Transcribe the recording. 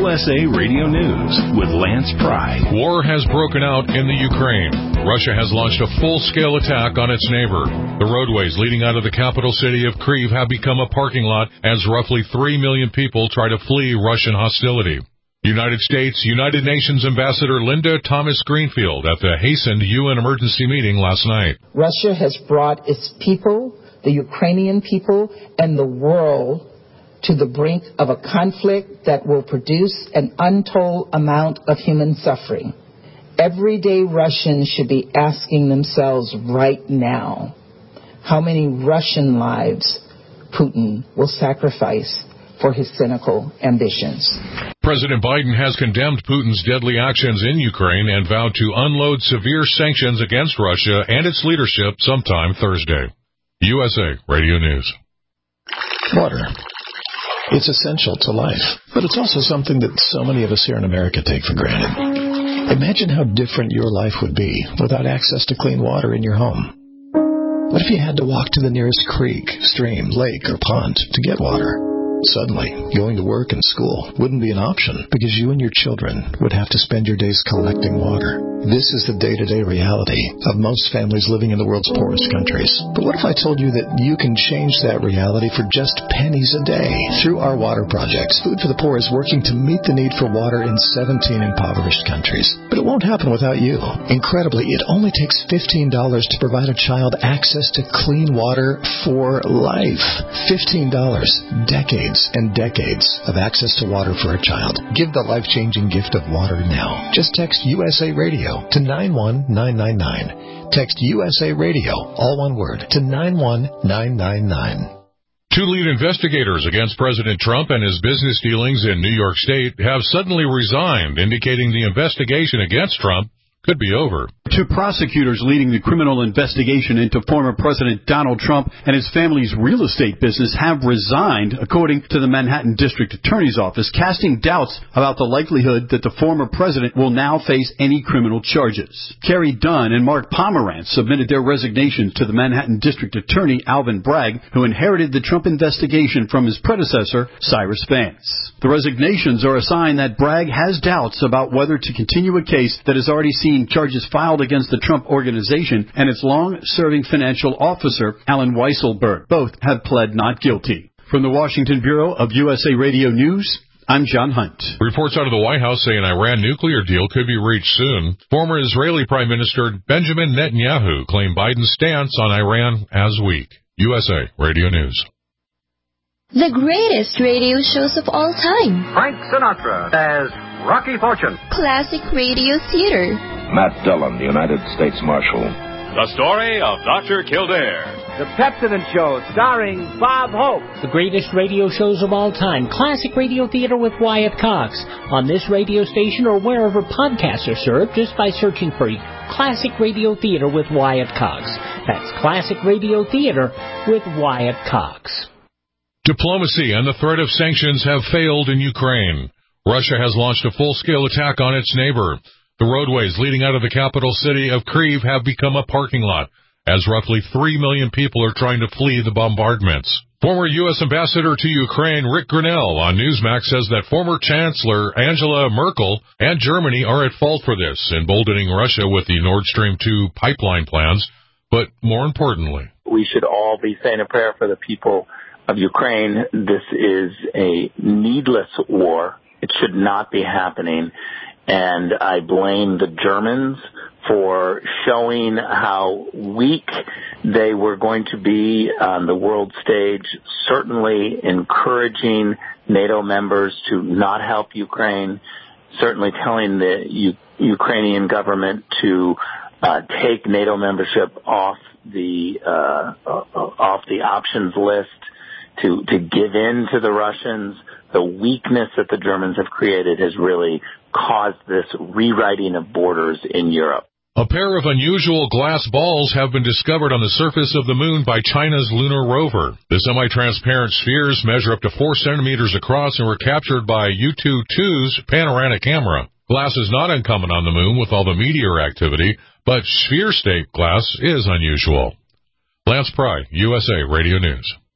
USA Radio News with Lance Pry. War has broken out in the Ukraine. Russia has launched a full-scale attack on its neighbor. The roadways leading out of the capital city of Kyiv have become a parking lot as roughly 3 million people try to flee Russian hostility. United States United Nations Ambassador Linda Thomas-Greenfield at the hastened UN emergency meeting last night. Russia has brought its people, the Ukrainian people, and the world to the brink of a conflict that will produce an untold amount of human suffering. Everyday Russians should be asking themselves right now, how many Russian lives Putin will sacrifice for his cynical ambitions. President Biden has condemned Putin's deadly actions in Ukraine and vowed to unload severe sanctions against Russia and its leadership sometime Thursday. USA Radio News. Water. It's essential to life, but it's also something that so many of us here in America take for granted. Imagine how different your life would be without access to clean water in your home. What if you had to walk to the nearest creek, stream, lake, or pond to get water? Suddenly, going to work and school wouldn't be an option because you and your children would have to spend your days collecting water. This is the day-to-day reality of most families living in the world's poorest countries. But what if I told you that you can change that reality for just pennies a day? Through our water projects, Food for the Poor is working to meet the need for water in 17 impoverished countries. But it won't happen without you. Incredibly, it only takes $15 to provide a child access to clean water for life. $15. Decades and decades of access to water for a child. Give the life-changing gift of water now. Just text USA Radio to 91999. Text USA Radio, all one word, to 91999. Two lead investigators against President Trump and his business dealings in New York State have suddenly resigned, indicating the investigation against Trump could be over. Two prosecutors leading the criminal investigation into former President Donald Trump and his family's real estate business have resigned, according to the Manhattan District Attorney's Office, casting doubts about the likelihood that the former president will now face any criminal charges. Kerry Dunn and Mark Pomerantz submitted their resignation to the Manhattan District Attorney Alvin Bragg, who inherited the Trump investigation from his predecessor, Cyrus Vance. The resignations are a sign that Bragg has doubts about whether to continue a case that has already seen charges filed against the Trump Organization and its long-serving financial officer, Alan Weisselberg. Both have pled not guilty. From the Washington Bureau of USA Radio News, I'm John Hunt. Reports out of the White House say an Iran nuclear deal could be reached soon. Former Israeli Prime Minister Benjamin Netanyahu claimed Biden's stance on Iran as weak. USA Radio News. The greatest radio shows of all time. Frank Sinatra as Rocky Fortune. Classic radio theater. Matt Dillon, the United States Marshal. The story of Dr. Kildare. The Pepsodent Show, starring Bob Hope. The greatest radio shows of all time. Classic radio theater with Wyatt Cox. On this radio station or wherever podcasts are served, just by searching for Classic Radio Theater with Wyatt Cox. That's Classic Radio Theater with Wyatt Cox. Diplomacy and the threat of sanctions have failed in Ukraine. Russia has launched a full-scale attack on its neighbor. The roadways leading out of the capital city of Kyiv have become a parking lot, as roughly 3 million people are trying to flee the bombardments. Former U.S. Ambassador to Ukraine Rick Grinnell on Newsmax says that former Chancellor Angela Merkel and Germany are at fault for this, emboldening Russia with the Nord Stream 2 pipeline plans. But more importantly, we should all be saying a prayer for the people of Ukraine. This is a needless war. It should not be happening. And I blame the Germans for showing how weak they were going to be on the world stage, certainly encouraging NATO members to not help Ukraine, certainly telling the Ukrainian government to take NATO membership off the options list, to give in to the Russians. The weakness that the Germans have created has really caused this rewriting of borders in Europe. A pair of unusual glass balls have been discovered on the surface of the moon by China's lunar rover. The semi-transparent spheres measure up to 4 centimeters across and were captured by U-2's panoramic camera. Glass is not uncommon on the moon with all the meteor activity, but sphere-shaped glass is unusual. Lance Pry, USA Radio News.